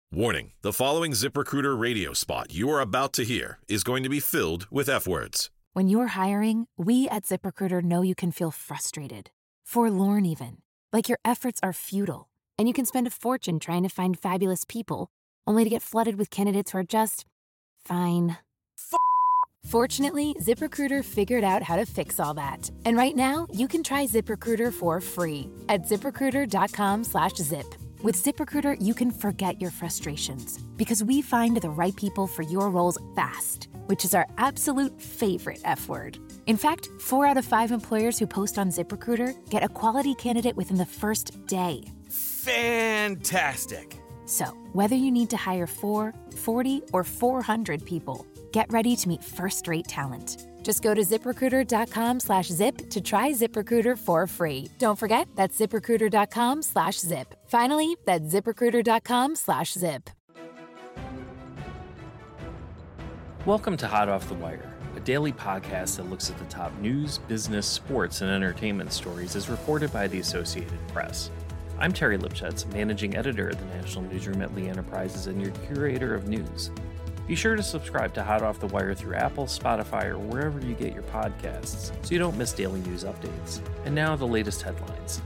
Warning, the following ZipRecruiter radio spot you are about to hear is going to be filled with F-words. When you're hiring, we at ZipRecruiter know you can feel frustrated, forlorn even, like your efforts are futile, and you can spend a fortune trying to find fabulous people, only to get flooded with candidates who are just fine. Fortunately, ZipRecruiter figured out how to fix all that. And right now, you can try ZipRecruiter for free at ZipRecruiter.com/zip. With ZipRecruiter, you can forget your frustrations because we find the right people for your roles fast, which is our absolute favorite F word. In fact, 4 out of 5 employers who post on ZipRecruiter get a quality candidate within the first day. Fantastic. So, whether you need to hire 4, 40, or 400 people, get ready to meet first-rate talent. Just go to ZipRecruiter.com/zip to try ZipRecruiter for free. Don't forget, that's ZipRecruiter.com/zip. Finally, that's ZipRecruiter.com/zip. Welcome to Hot Off the Wire, a daily podcast that looks at the top news, business, sports, and entertainment stories as reported by the Associated Press. I'm Terry Lipschutz, managing editor at the National Newsroom at Lee Enterprises and your curator of news. Be sure to subscribe to Hot Off the Wire through Apple, Spotify, or wherever you get your podcasts so you don't miss daily news updates. And now the latest headlines.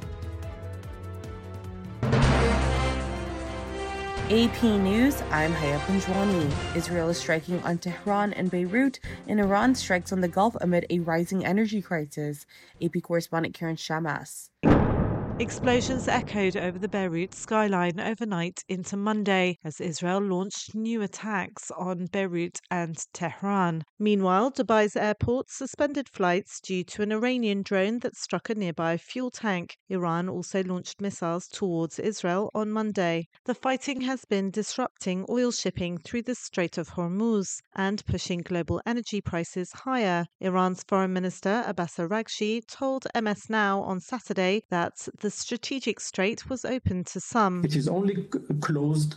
AP News, I'm Haya Punjwani. Israel is striking on Tehran and Beirut, and Iran strikes on the Gulf amid a rising energy crisis. AP correspondent Karen Shamas. Explosions echoed over the Beirut skyline overnight into Monday as Israel launched new attacks on Beirut and Tehran. Meanwhile, Dubai's airport suspended flights due to an Iranian drone that struck a nearby fuel tank. Iran also launched missiles towards Israel on Monday. The fighting has been disrupting oil shipping through the Strait of Hormuz and pushing global energy prices higher. Iran's Foreign Minister Abbas Araghchi told MS Now on Saturday that the strategic strait was open to some. It is only closed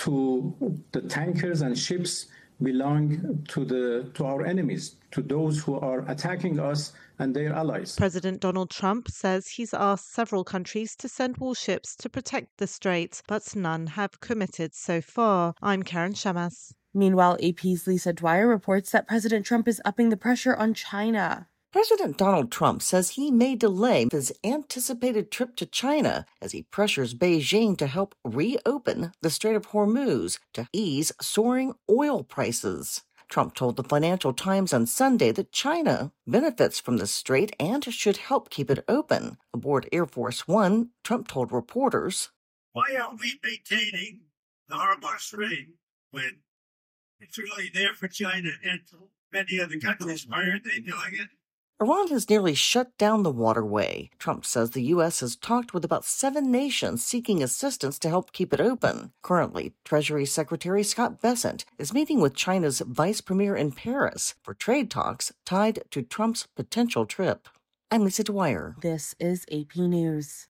to the tankers and ships belong to our enemies, to those who are attacking us and their allies. President Donald Trump says he's asked several countries to send warships to protect the strait, but none have committed so far. I'm Karen Shamas. Meanwhile, AP's Lisa Dwyer reports that President Trump is upping the pressure on China. President Donald Trump says he may delay his anticipated trip to China as he pressures Beijing to help reopen the Strait of Hormuz to ease soaring oil prices. Trump told the Financial Times on Sunday that China benefits from the strait and should help keep it open. Aboard Air Force One, Trump told reporters, "Why are we maintaining the Hormuz Strait when it's really there for China and many other countries? Why aren't they doing it?" Iran has nearly shut down the waterway. Trump says the U.S. has talked with about 7 nations seeking assistance to help keep it open. Currently, Treasury Secretary Scott Bessent is meeting with China's vice premier in Paris for trade talks tied to Trump's potential trip. I'm Lisa Dwyer. This is AP News.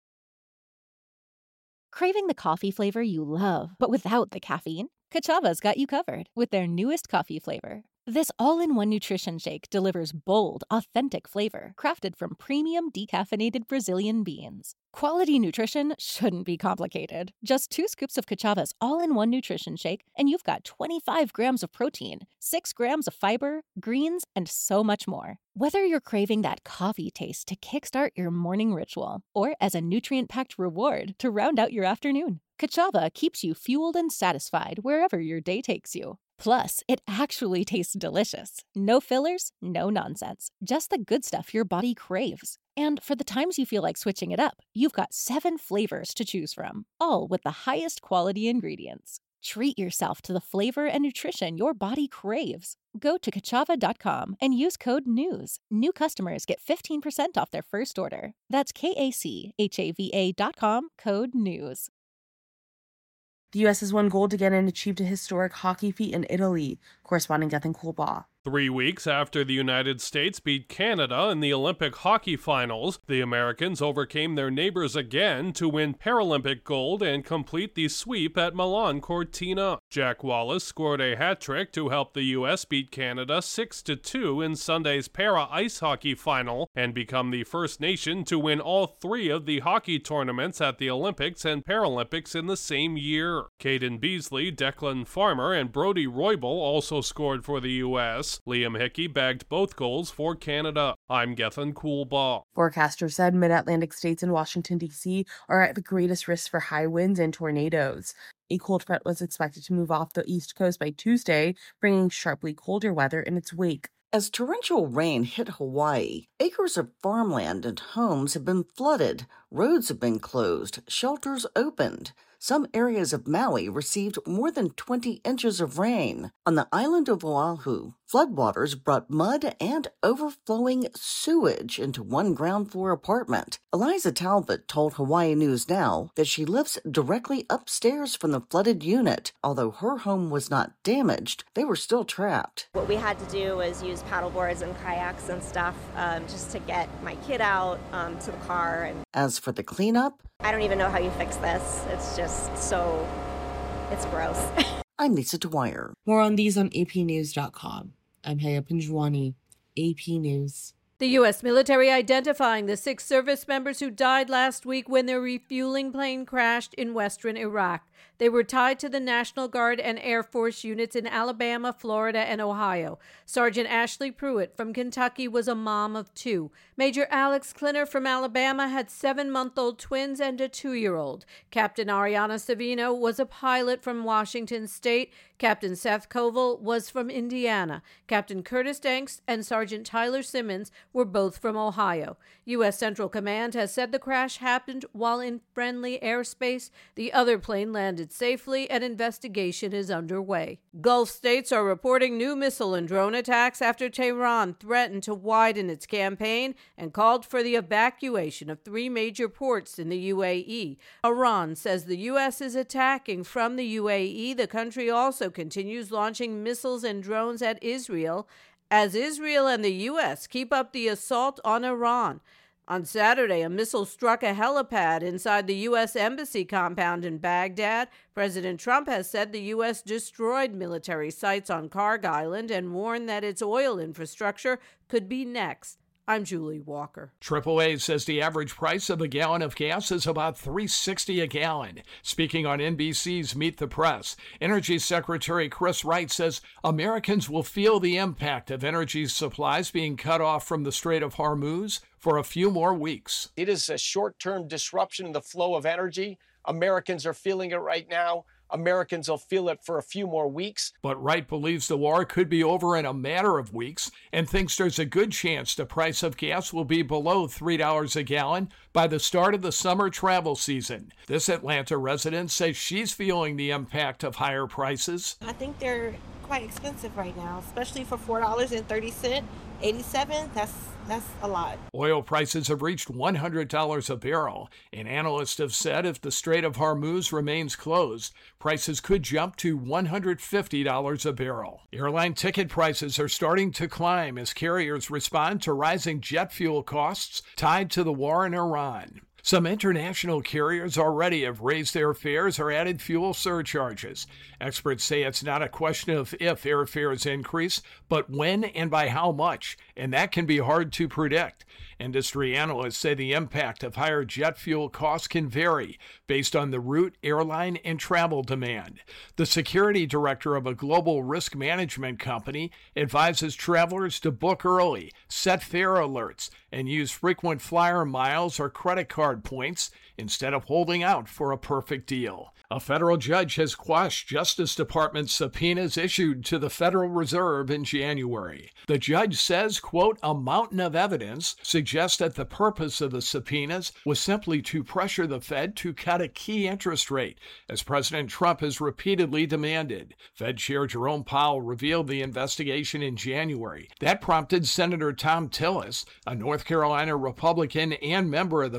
Craving the coffee flavor you love, but without the caffeine? Kachava's got you covered with their newest coffee flavor. This all-in-one nutrition shake delivers bold, authentic flavor crafted from premium decaffeinated Brazilian beans. Quality nutrition shouldn't be complicated. Just 2 scoops of Kachava's all-in-one nutrition shake, and you've got 25 grams of protein, 6 grams of fiber, greens, and so much more. Whether you're craving that coffee taste to kickstart your morning ritual, or as a nutrient-packed reward to round out your afternoon, Kachava keeps you fueled and satisfied wherever your day takes you. Plus, it actually tastes delicious. No fillers, no nonsense. Just the good stuff your body craves. And for the times you feel like switching it up, you've got 7 flavors to choose from, all with the highest quality ingredients. Treat yourself to the flavor and nutrition your body craves. Go to Kachava.com and use code NEWS. New customers get 15% off their first order. That's KACHAVA.com, code NEWS. The U.S. has won gold again and achieved a historic hockey feat in Italy. Corresponding Gethin Kulbaugh. 3 weeks after the United States beat Canada in the Olympic hockey finals, the Americans overcame their neighbors again to win Paralympic gold and complete the sweep at Milan Cortina. Jack Wallace scored a hat-trick to help the U.S. beat Canada 6-2 in Sunday's para ice hockey final and become the first nation to win all 3 of the hockey tournaments at the Olympics and Paralympics in the same year. Caden Beasley, Declan Farmer, and Brody Roybal also scored for the U.S. Liam Hickey bagged both goals for Canada. I'm Gethin Coolbaugh. Forecasters said mid-Atlantic states and Washington, D.C. are at the greatest risk for high winds and tornadoes. A cold front was expected to move off the East Coast by Tuesday, bringing sharply colder weather in its wake. As torrential rain hit Hawaii, acres of farmland and homes have been flooded, roads have been closed, shelters opened. Some areas of Maui received more than 20 inches of rain. On the island of Oahu, floodwaters brought mud and overflowing sewage into one ground floor apartment. Eliza Talbot told Hawaii News Now that she lives directly upstairs from the flooded unit. Although her home was not damaged, they were still trapped. What we had to do was use paddleboards and kayaks and stuff just to get my kid out to the car. As for the cleanup, I don't even know how you fix this. It's just it's gross. I'm Lisa Dwyer. More on these on apnews.com. I'm Haya Pinjwani, AP News. The U.S. military identifying the 6 service members who died last week when their refueling plane crashed in western Iraq. They were tied to the National Guard and Air Force units in Alabama, Florida, and Ohio. Sergeant Ashley Pruitt from Kentucky was a mom of 2. Major Alex Klinner from Alabama had 7-month-old twins and a 2-year-old. Captain Ariana Savino was a pilot from Washington State. Captain Seth Koval was from Indiana. Captain Curtis Danks and Sergeant Tyler Simmons were both from Ohio. U.S. Central Command has said the crash happened while in friendly airspace. The other plane landed safely and investigation is underway. Gulf states are reporting new missile and drone attacks after Tehran threatened to widen its campaign and called for the evacuation of 3 major ports in the UAE. Iran says the U.S. is attacking from the UAE. The country also continues launching missiles and drones at Israel as Israel and the U.S. keep up the assault on Iran. On Saturday, a missile struck a helipad inside the U.S. Embassy compound in Baghdad. President Trump has said the U.S. destroyed military sites on Karg Island and warned that its oil infrastructure could be next. I'm Julie Walker. AAA says the average price of a gallon of gas is about $3.60 a gallon. Speaking on NBC's Meet the Press, Energy Secretary Chris Wright says Americans will feel the impact of energy supplies being cut off from the Strait of Hormuz for a few more weeks. It is a short-term disruption in the flow of energy. Americans are feeling it right now. Americans will feel it for a few more weeks. But Wright believes the war could be over in a matter of weeks and thinks there's a good chance the price of gas will be below $3 a gallon by the start of the summer travel season. This Atlanta resident says she's feeling the impact of higher prices. I think they're quite expensive right now, especially for $4.30, 87. That's a lot. Oil prices have reached $100 a barrel, and analysts have said if the Strait of Hormuz remains closed, prices could jump to $150 a barrel. Airline ticket prices are starting to climb as carriers respond to rising jet fuel costs tied to the war in Iran. Some international carriers already have raised their fares or added fuel surcharges. Experts say it's not a question of if airfares increase, but when and by how much, and that can be hard to predict. Industry analysts say the impact of higher jet fuel costs can vary based on the route, airline, and travel demand. The security director of a global risk management company advises travelers to book early, set fare alerts, and use frequent flyer miles or credit card points instead of holding out for a perfect deal. A federal judge has quashed Justice Department subpoenas issued to the Federal Reserve in January. The judge says, quote, a mountain of evidence suggests that the purpose of the subpoenas was simply to pressure the Fed to cut a key interest rate, as President Trump has repeatedly demanded. Fed Chair Jerome Powell revealed the investigation in January. That prompted Senator Thom Tillis, a North Carolina Republican and member of the Banking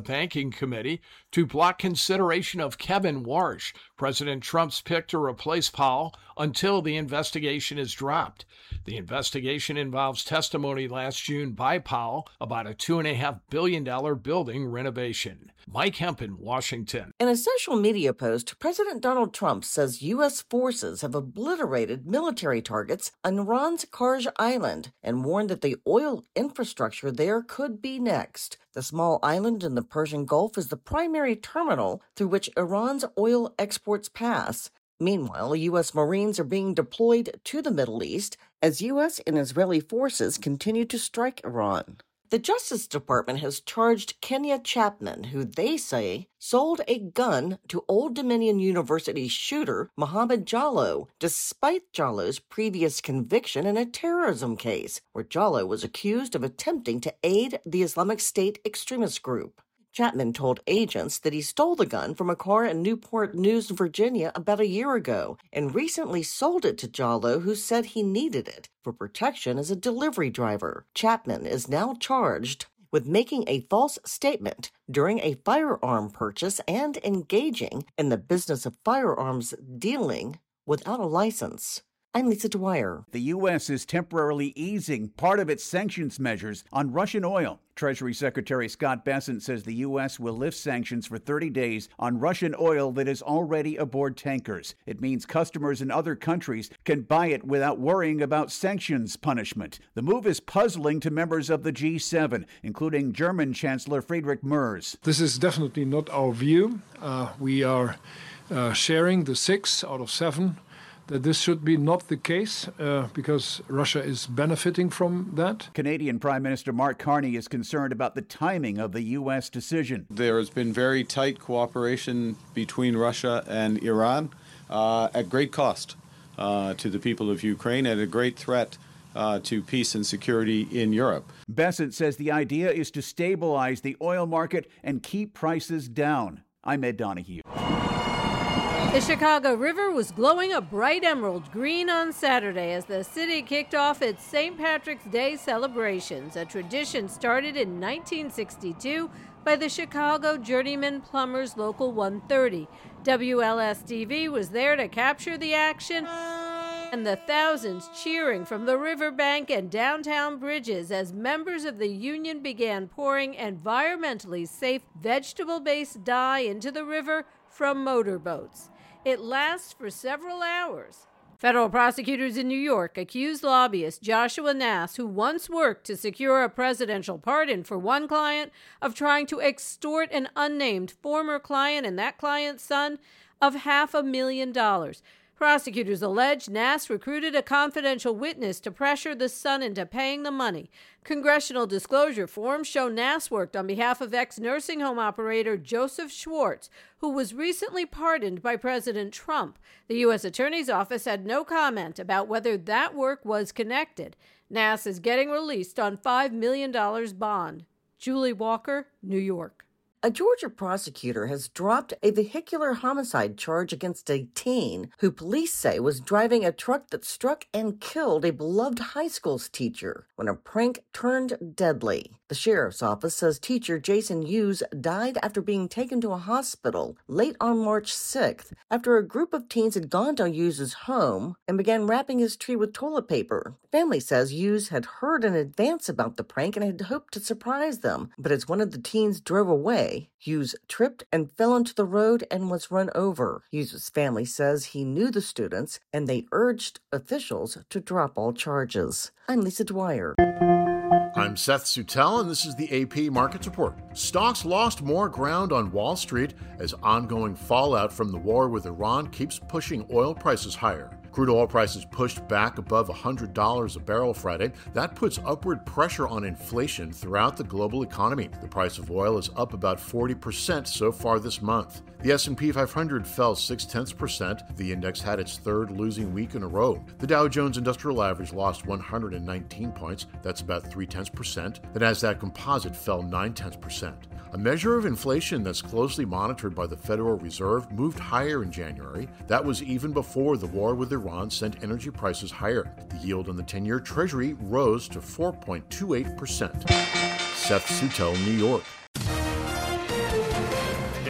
Banking Committee to block consideration of Kevin Warsh, President Trump's pick to replace Powell, until the investigation is dropped. The investigation involves testimony last June by Powell about a $2.5 billion building renovation. Mike Hempen, Washington. In a social media post, President Donald Trump says U.S. forces have obliterated military targets on Iran's Karj Island and warned that the oil infrastructure there could be next. The small island in the Persian Gulf is the primary terminal through which Iran's oil exports pass. Meanwhile, U.S. Marines are being deployed to the Middle East as U.S. and Israeli forces continue to strike Iran. The Justice Department has charged Kenya Chapman, who they say sold a gun to Old Dominion University shooter Mohammed Jallow, despite Jallo's previous conviction in a terrorism case, where Jallow was accused of attempting to aid the Islamic State extremist group. Chapman told agents that he stole the gun from a car in Newport News, Virginia, about a year ago, and recently sold it to Jallow, who said he needed it for protection as a delivery driver. Chapman is now charged with making a false statement during a firearm purchase and engaging in the business of firearms dealing without a license. I'm Lisa Dwyer. The U.S. is temporarily easing part of its sanctions measures on Russian oil. Treasury Secretary Scott Bessent says the U.S. will lift sanctions for 30 days on Russian oil that is already aboard tankers. It means customers in other countries can buy it without worrying about sanctions punishment. The move is puzzling to members of the G7, including German Chancellor Friedrich Merz. This is definitely not our view. We are sharing the 6 out of 7 that this should be not the case because Russia is benefiting from that. Canadian Prime Minister Mark Carney is concerned about the timing of the U.S. decision. There has been very tight cooperation between Russia and Iran at great cost to the people of Ukraine and a great threat to peace and security in Europe. Bessent says the idea is to stabilize the oil market and keep prices down. I'm Ed Donahue. The Chicago River was glowing a bright emerald green on Saturday as the city kicked off its St. Patrick's Day celebrations, a tradition started in 1962 by the Chicago Journeyman Plumbers Local 130. WLS-TV was there to capture the action and the thousands cheering from the riverbank and downtown bridges as members of the union began pouring environmentally safe vegetable-based dye into the river from motorboats. It lasts for several hours. Federal prosecutors in New York accused lobbyist Joshua Nass, who once worked to secure a presidential pardon for one client, of trying to extort an unnamed former client and that client's son of $500,000. Prosecutors allege Nass recruited a confidential witness to pressure the son into paying the money. Congressional disclosure forms show Nass worked on behalf of ex-nursing home operator Joseph Schwartz, who was recently pardoned by President Trump. The U.S. Attorney's Office had no comment about whether that work was connected. Nass is getting released on $5 million bond. Julie Walker, New York. A Georgia prosecutor has dropped a vehicular homicide charge against a teen who police say was driving a truck that struck and killed a beloved high school teacher when a prank turned deadly. The sheriff's office says teacher Jason Hughes died after being taken to a hospital late on March 6th after a group of teens had gone to Hughes' home and began wrapping his tree with toilet paper. Family says Hughes had heard in advance about the prank and had hoped to surprise them, but as one of the teens drove away, Hughes tripped and fell into the road and was run over. Hughes' family says he knew the students and they urged officials to drop all charges. I'm Lisa Dwyer. I'm Seth Sutel, and this is the AP Markets Report. Stocks lost more ground on Wall Street as ongoing fallout from the war with Iran keeps pushing oil prices higher. Crude oil prices pushed back above $100 a barrel Friday. That puts upward pressure on inflation throughout the global economy. The price of oil is up about 40% so far this month. The S&P 500 fell 0.6%. The index had its third losing week in a row. The Dow Jones Industrial Average lost 119 points. That's about 0.3%. The Nasdaq Composite fell 0.9%. A measure of inflation that's closely monitored by the Federal Reserve moved higher in January. That was even before the war with Iran sent energy prices higher. The yield on the 10-year Treasury rose to 4.28%. Seth Sutel, New York.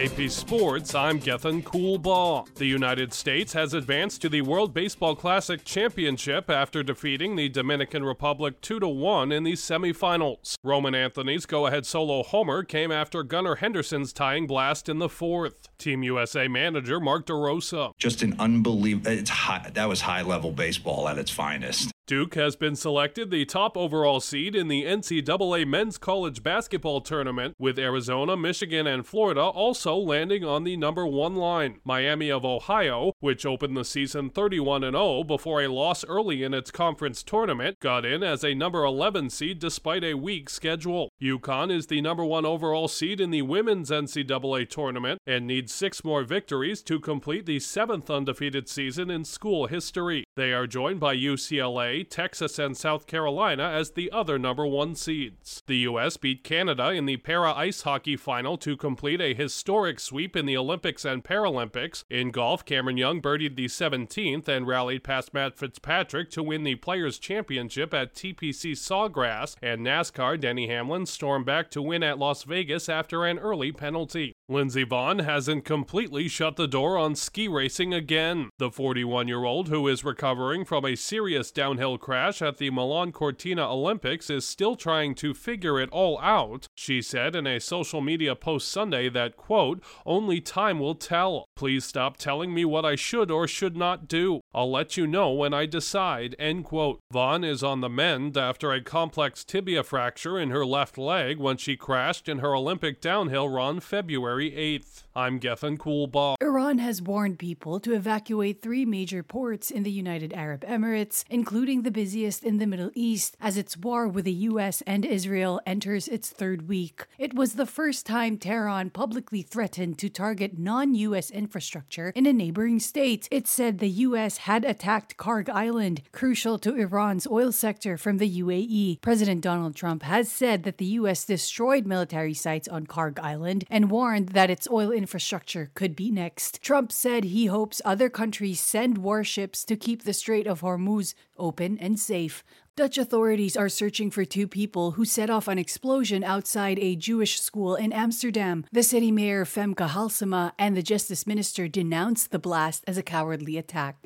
AP Sports, I'm Gethin Coolbaugh. The United States has advanced to the World Baseball Classic Championship after defeating the Dominican Republic 2-1 in the semifinals. Roman Anthony's go-ahead solo homer came after Gunnar Henderson's tying blast in the fourth. Team USA manager Mark DeRosa. Just an unbelievable, that was high-level baseball at its finest. Duke has been selected the top overall seed in the NCAA Men's College Basketball Tournament, with Arizona, Michigan, and Florida also landing on the number 1 line. Miami of Ohio, which opened the season 31-0 before a loss early in its conference tournament, got in as a number 11 seed despite a weak schedule. UConn is the number 1 overall seed in the women's NCAA tournament and needs 6 more victories to complete the 7th undefeated season in school history. They are joined by UCLA, Texas, and South Carolina as the other number 1 seeds. The U.S. beat Canada in the para ice hockey final to complete a historic sweep in the Olympics and Paralympics. In golf, Cameron Young birdied the 17th and rallied past Matt Fitzpatrick to win the Players' Championship at TPC Sawgrass, and NASCAR, Denny Hamlin stormed back to win at Las Vegas after an early penalty. Lindsey Vonn hasn't completely shut the door on ski racing again. The 41-year-old, who is recovering from a serious downhill crash at the Milan Cortina Olympics, is still trying to figure it all out. She said in a social media post Sunday that, quote, "Only time will tell. Please stop telling me what I should or should not do. I'll let you know when I decide," end quote. Vonn is on the mend after a complex tibia fracture in her left leg when she crashed in her Olympic downhill run February 8th. I'm Gethin Coolbaugh. Iran has warned people to evacuate 3 major ports in the United Arab Emirates, including the busiest in the Middle East, as its war with the U.S. and Israel enters its 3rd week. It was the first time Tehran publicly threatened to target non-U.S. infrastructure in a neighboring state. It said the U.S. had attacked Karg Island, crucial to Iran's oil sector, from the UAE. President Donald Trump has said that the U.S. destroyed military sites on Karg Island and warned that its oil infrastructure could be next. Trump said he hopes other countries send warships to keep the Strait of Hormuz open and safe. Dutch authorities are searching for 2 people who set off an explosion outside a Jewish school in Amsterdam. The city mayor Femke Halsema and the justice minister denounced the blast as a cowardly attack.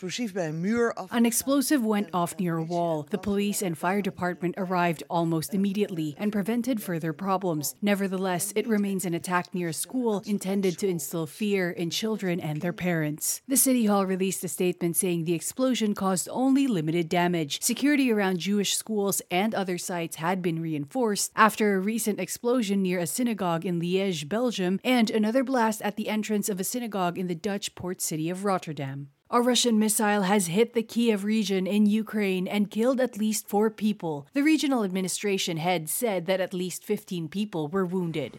An explosive went off near a wall. The police and fire department arrived almost immediately and prevented further problems. Nevertheless, it remains an attack near a school intended to instill fear in children and their parents. The city hall released a statement saying the explosion caused only limited damage. Security around Jewish schools and other sites had been reinforced after a recent explosion near a synagogue in Liège, Belgium, and another blast at the entrance of a synagogue in the Dutch port city of Rotterdam. A Russian missile has hit the Kiev region in Ukraine and killed at least 4 people. The regional administration head said that at least 15 people were wounded.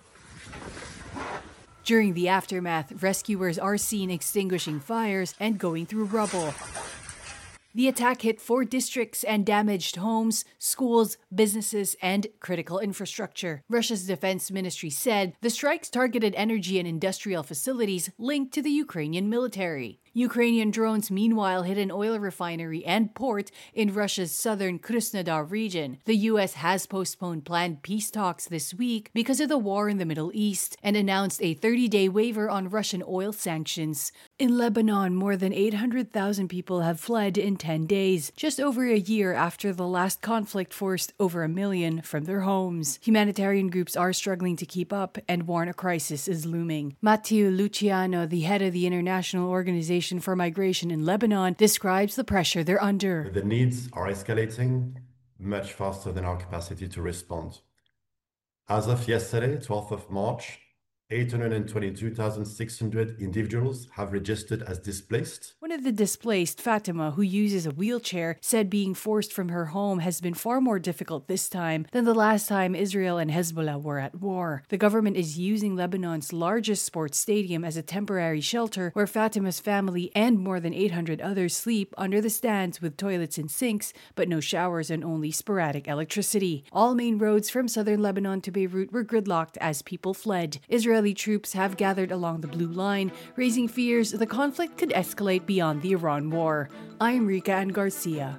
During the aftermath, rescuers are seen extinguishing fires and going through rubble. The attack hit 4 districts and damaged homes, schools, businesses, and critical infrastructure. Russia's defense ministry said the strikes targeted energy and industrial facilities linked to the Ukrainian military. Ukrainian drones meanwhile hit an oil refinery and port in Russia's southern Krasnodar region. The U.S. has postponed planned peace talks this week because of the war in the Middle East and announced a 30-day waiver on Russian oil sanctions. In Lebanon, more than 800,000 people have fled in 10 days, just over a year after the last conflict forced over 1 million from their homes. Humanitarian groups are struggling to keep up and warn a crisis is looming. Matteo Luciano, the head of the International Organization for Migration in Lebanon, describes the pressure they're under. The needs are escalating much faster than our capacity to respond. As of yesterday, 12th of March, 822,600 individuals have registered as displaced. One of the displaced, Fatima, who uses a wheelchair, said being forced from her home has been far more difficult this time than the last time Israel and Hezbollah were at war. The government is using Lebanon's largest sports stadium as a temporary shelter where Fatima's family and more than 800 others sleep under the stands with toilets and sinks, but no showers and only sporadic electricity. All main roads from southern Lebanon to Beirut were gridlocked as people fled. Israeli troops have gathered along the Blue Line, raising fears the conflict could escalate beyond the Iran war. I'm Rika Ann Garcia.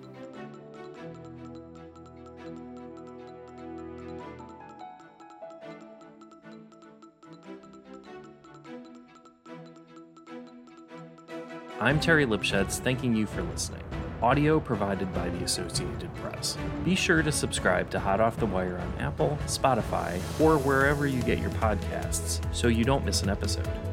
I'm Terry Lipschutz, thanking you for listening. Audio provided by the Associated Press. Be sure to subscribe to Hot Off the Wire on Apple, Spotify, or wherever you get your podcasts so you don't miss an episode.